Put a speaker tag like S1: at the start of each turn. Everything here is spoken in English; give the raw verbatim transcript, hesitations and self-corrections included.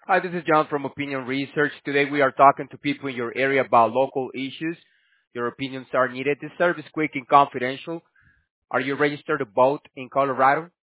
S1: Hi, this is John from Opinion Research. Today we are talking to people in your area about local issues. Your opinions are needed. This service is quick and confidential. Are you registered to vote in Colorado?